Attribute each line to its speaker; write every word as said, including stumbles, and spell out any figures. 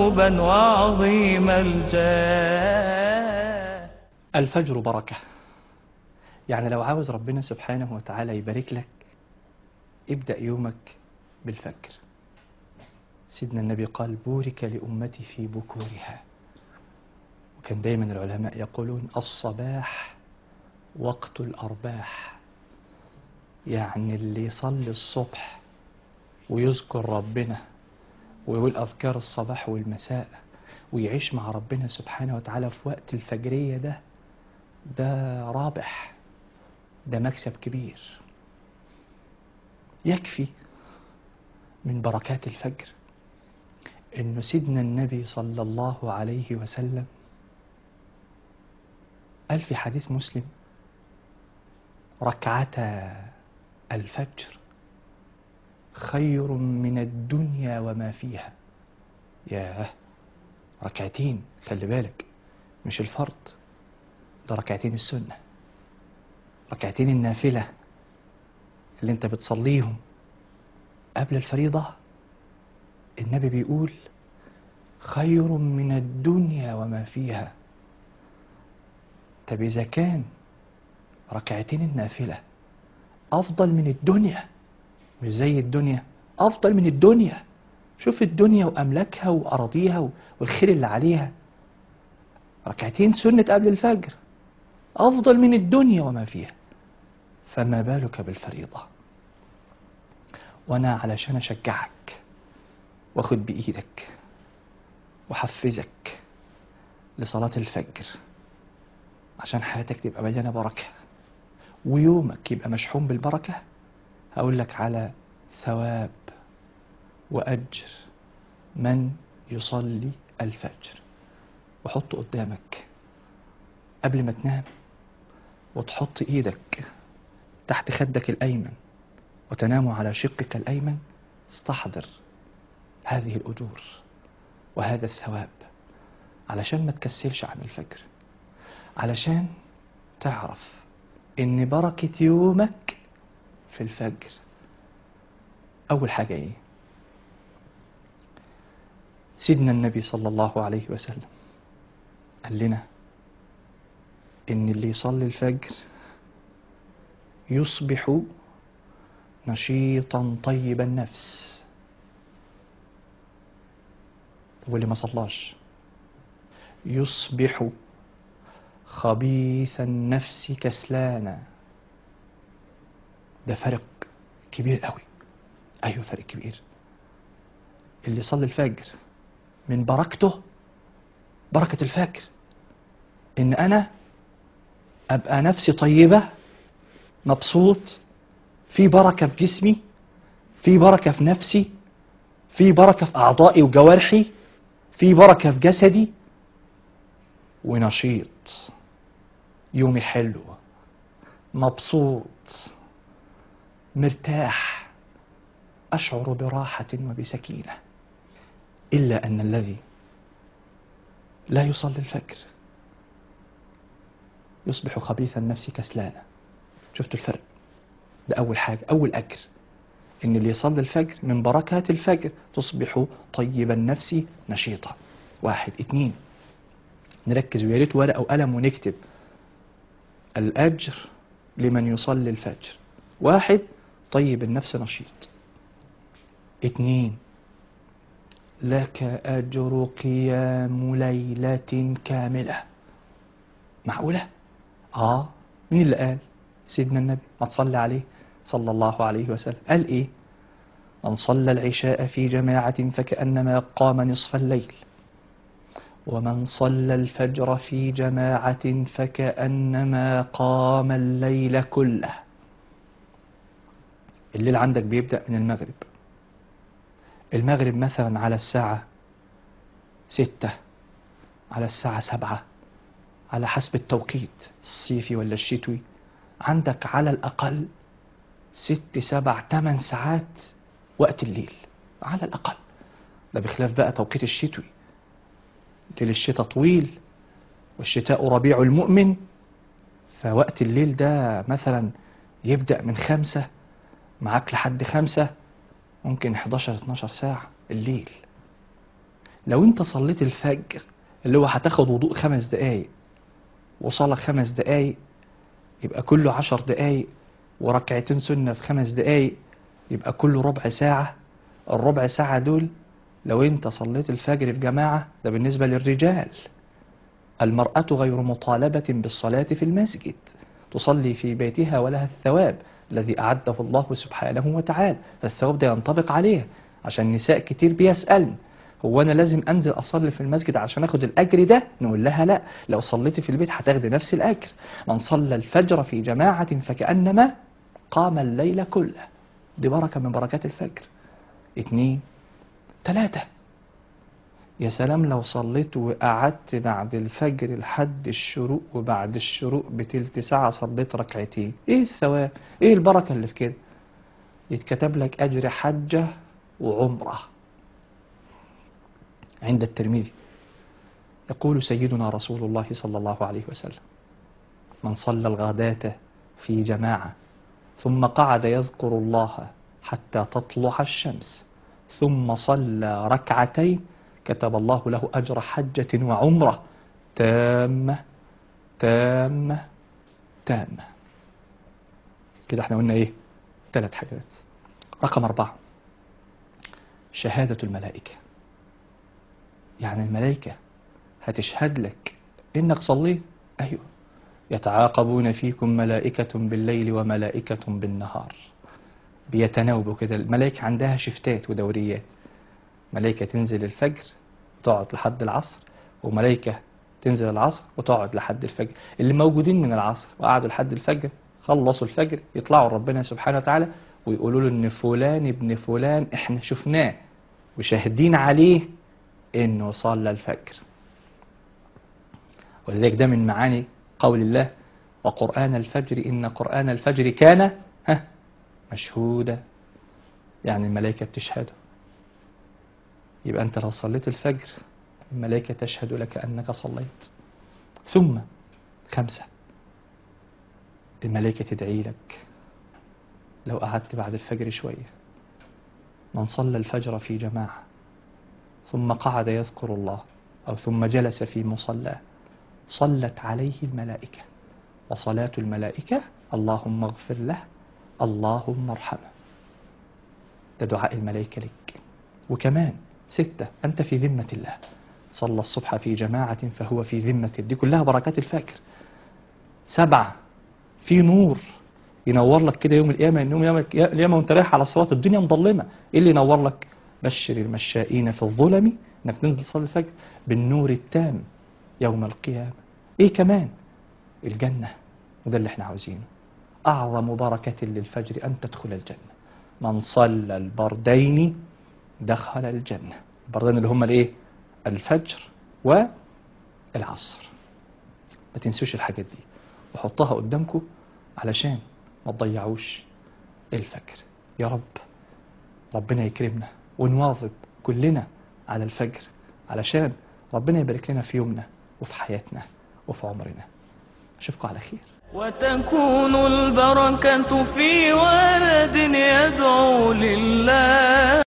Speaker 1: محبوبا وعظيم الجاه.
Speaker 2: الفجر بركة، يعني لو عاوز ربنا سبحانه وتعالى يبارك لك ابدأ يومك بالفجر. سيدنا النبي قال بورك لأمتي في بكورها. وكان دايما العلماء يقولون الصباح وقت الأرباح، يعني اللي يصلي الصبح ويذكر ربنا ويقول أذكار الصباح والمساء ويعيش مع ربنا سبحانه وتعالى في وقت الفجرية ده ده رابح، ده مكسب كبير. يكفي من بركات الفجر إنه سيدنا النبي صلى الله عليه وسلم قال في حديث مسلم ركعتا الفجر خير من الدنيا وما فيها. ياه، ركعتين، خلي بالك مش الفرض، ده ركعتين السنة، ركعتين النافلة اللي انت بتصليهم قبل الفريضة. النبي بيقول خير من الدنيا وما فيها. طب إذا كان ركعتين النافلة أفضل من الدنيا، مش زي الدنيا، أفضل من الدنيا. شوف الدنيا وأملاكها وأراضيها والخير اللي عليها، ركعتين سنة قبل الفجر أفضل من الدنيا وما فيها، فما بالك بالفريضة. وأنا علشان أشجعك وأخد بإيدك وحفزك لصلاة الفجر عشان حياتك تبقى مليانة بركة ويومك يبقى مشحون بالبركة، هقول لك على ثواب وأجر من يصلي الفجر. وحط قدامك قبل ما تنام وتحط إيدك تحت خدك الأيمن وتنام على شقك الأيمن، استحضر هذه الأجور وهذا الثواب علشان ما تكسلش عن الفجر، علشان تعرف إن بركة يومك في الفجر. أول حاجة إيه؟ سيدنا النبي صلى الله عليه وسلم قال لنا إن اللي يصلي الفجر يصبح نشيطا طيب النفس. واللي ما صلاش يصبح خبيث النفس كسلانا. ده فرق كبير قوي. أيوه فرق كبير. اللي يصلي الفجر من بركته، بركة الفجر إن أنا أبقى نفسي طيبة، مبسوط، في بركة في جسمي، في بركة في نفسي، في بركة في أعضائي وجوارحي، في بركة في جسدي، ونشيط، يومي حلو، مبسوط، مرتاح، أشعر براحة وبسكينة. إلا أن الذي لا يصلي الفجر يصبح خبيث النفس كسلانا. شفت الفرق؟ ده أول حاجة، أول أجر إن اللي يصلي الفجر من بركات الفجر تصبح طيب النفس نشيطة. واحد. اتنين، نركز ويا ريت ورقة وقلم ونكتب الأجر لمن يصلي الفجر. واحد، طيب النفس نشيط. اتنين، لك أجر قيام ليلة كاملة. معقولة؟ آه. مين اللي قال؟ سيدنا النبي، ما تصلي عليه صلى الله عليه وسلم. قال إيه؟ من صلى العشاء في جماعة فكأنما قام نصف الليل، ومن صلى الفجر في جماعة فكأنما قام الليل كله. الليل عندك بيبدأ من المغرب. المغرب مثلا على الساعة ستة، على الساعة سبعة، على حسب التوقيت الصيفي ولا الشتوي، عندك على الأقل ست سبع تمن ساعات وقت الليل على الأقل. ده بخلاف بقى توقيت الشتوي، ليل الشتاء طويل والشتاء ربيع المؤمن، فوقت الليل ده مثلا يبدأ من خمسة معاك لحد خمسة، ممكن حداشر اتناشر ساعة الليل. لو انت صليت الفجر اللي هو هتاخد وضوء خمس دقايق وصلاة خمس دقايق يبقى كله عشر دقايق، وركعتين سنة في خمس دقايق يبقى كله ربع ساعة. الربع ساعة دول لو انت صليت الفجر في جماعة ده بالنسبة للرجال. المرأة غير مطالبة بالصلاة في المسجد، تصلي في بيتها ولها الثواب الذي أعده الله سبحانه وتعالى. الثواب ده ينطبق عليها، عشان نساء كتير بيسألن هو أنا لازم أنزل أصلي في المسجد عشان أخد الأجر ده؟ نقول لها لا، لو صليت في البيت هتاخدي نفس الأجر. من صلى الفجر في جماعة فكأنما قام الليل كله. دي بركة من بركات الفجر. اتنين تلاتة، يا سلام لو صليت وقعدت بعد الفجر لحد الشروق، وبعد الشروق بتلت ساعة صليت ركعتين، ايه الثواب؟ ايه البركة اللي في كده؟ يتكتب لك أجر حجة وعمرة. عند الترمذي يقول سيدنا رسول الله صلى الله عليه وسلم: من صلى الغداة في جماعة ثم قعد يذكر الله حتى تطلع الشمس ثم صلى ركعتين كتب الله له أجر حجة وعمرة تامة تامة تامة. كده احنا قلنا ايه؟ ثلاث حاجات. رقم أربعة، شهادة الملائكة. يعني الملائكة هتشهد لك إنك صليت. أيوة، يتعاقبون فيكم ملائكة بالليل وملائكة بالنهار، بيتناوبوا كده. الملائكة عندها شفتات ودوريات، ملائكة تنزل الفجر وتقعد لحد العصر، وملائكة تنزل العصر وتقعد لحد الفجر. اللي موجودين من العصر وقعدوا لحد الفجر خلصوا الفجر يطلعوا ربنا سبحانه وتعالى ويقولوا له إن فلان ابن فلان احنا شفناه وشاهدين عليه إنه صلى الفجر. ولذلك ده من معاني قول الله: وقرآن الفجر إن قرآن الفجر كان ها مشهودا. يعني الملائكة بتشهده. يبقى أنت لو صليت الفجر الملائكة تشهد لك أنك صليت. ثم خمسة، الملائكة تدعي لك لو قعدت بعد الفجر شوية. من صلى الفجر في جماعة ثم قعد يذكر الله أو ثم جلس في مصلاه صلت عليه الملائكة، وصلاة الملائكة اللهم اغفر له اللهم ارحمه. ده دعاء الملائكة لك. وكمان ستة، أنت في ذمة الله. صلى الصبح في جماعة فهو في ذمة. دي كلها بركات الفجر. سبعة، في نور ينور لك كده يوم القيامة. يوم القيامة وانت رايح على الصراط الدنيا مظلمة، ايه اللي ينور لك؟ بشر المشائين في الظلم انك تنزل تصلي الفجر بالنور التام يوم القيامة. ايه كمان؟ الجنة. وده اللي احنا عاوزينه. أعظم بركة للفجر أن تدخل الجنة. من صلى البردين دخل الجنة. البردين اللي هم الايه؟ الفجر والعصر. ما تنسوش الحاجات دي وحطها قدامكم علشان ما تضيعوش الفجر. يا رب ربنا يكرمنا ونواظب كلنا على الفجر علشان ربنا يبارك لنا في يومنا وفي حياتنا وفي عمرنا. أشوفكم على خير.
Speaker 1: وتكون البركة في ولد يدعو لله.